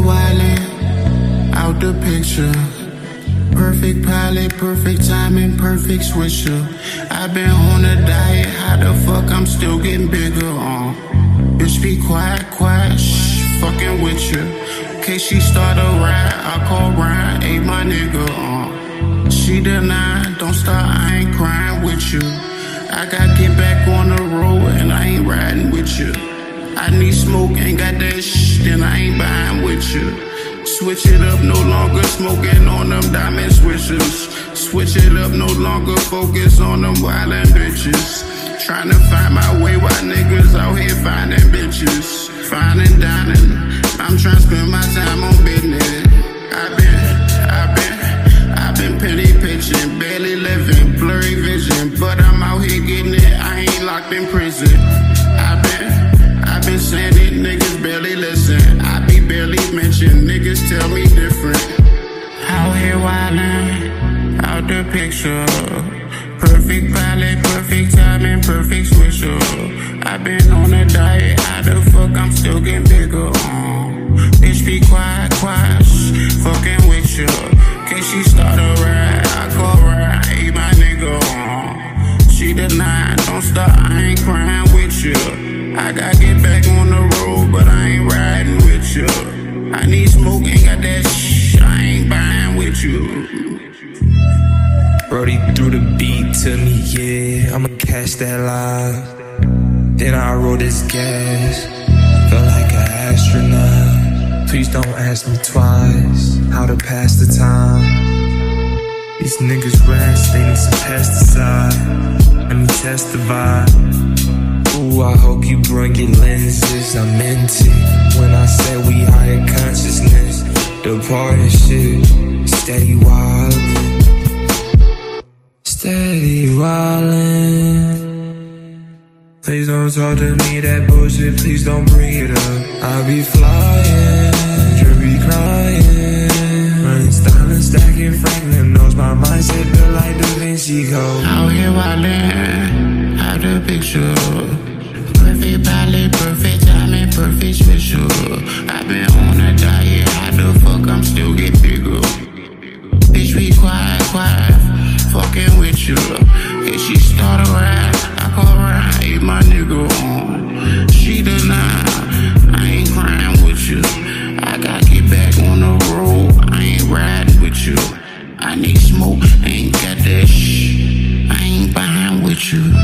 wildin', out the picture. Perfect pilot, perfect timing, perfect switcher. I been on a diet, how the fuck I'm still getting bigger, Bitch be quiet, quiet, shh, fucking with you. In case she start a ride, I call Ryan, ain't my nigga, She denied, don't start, I ain't crying with you. I gotta get back on the road and I ain't riding with you. I need smoke, ain't got that shh, then I ain't buying with you. Switch it up, no longer smoking on them diamond swishers. Switch it up, no longer focus on them wildin' bitches. Tryna find my way while niggas out here finding bitches. Fine and dining, I'm tryna spend my time on business. I've been penny pitching, barely living, blurry vision. But I'm out here getting it, I ain't locked in prison. I've been saying it, niggas barely listen. I be barely mentioned, niggas tell me different. Out here wildin', out the picture. Perfect pilot, perfect timing, perfect switcher. I been on a diet, how the fuck I'm still getting bigger, Bitch be quiet, quiet, shh, fucking with you. Case she start a ride, I call ride, ain't my nigga, She denied, don't stop, I ain't crying with you. I gotta get back on the road, but I ain't riding with you. I need smoke, ain't got that shh, I ain't buying with you. Brody threw the beat to me, yeah, I'ma catch that live. Then I roll this gas, felt like an astronaut. Please don't ask me twice how to pass the time. These niggas rats, they need some pesticide. Let me test the vibe. Ooh, I hope you bring your lenses, I meant it. When I said we higher consciousness, the party shit, steady wildin'. Steady wildin'. Please don't talk to me that bullshit, please don't bring it up. I be flying, you be crying. Running style and stacking Franklin knows my mindset feel like Da Vinci Code. Out here wildin', out the picture. Perfect pilot, perfect timing, perfect switcher. I been on a diet, how the fuck I'm still get bigger. Bitch be quiet, quiet, fucking with you. If she start a ride, I call ride, ain't my nigga, She denied, I ain't crying with you. I gotta get back on the road, I ain't riding with you. I need smoke, ain't got that shh, I ain't buying with you.